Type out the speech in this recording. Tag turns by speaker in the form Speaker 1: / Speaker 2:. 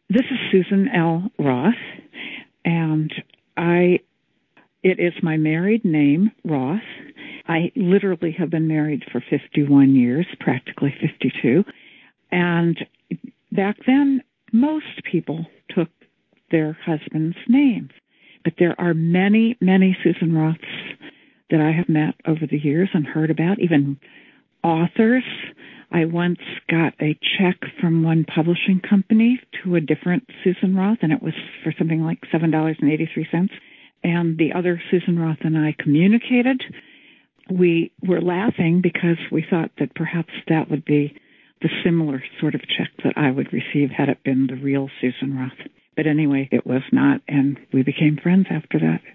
Speaker 1: This is Susan L. Roth, and it is my married name, Roth. I literally have been married for 51 years, practically 52. And back then, most people took their husband's names. But there are many, many Susan Roths that I have met over the years and heard about, even authors. I once got a check from one publishing company to a different Susan Roth, and it was for something like $7.83. And the other Susan Roth and I communicated. We were laughing because we thought that perhaps that would be the similar sort of check that I would receive had it been the real Susan Roth. But anyway, it was not, and we became friends after that.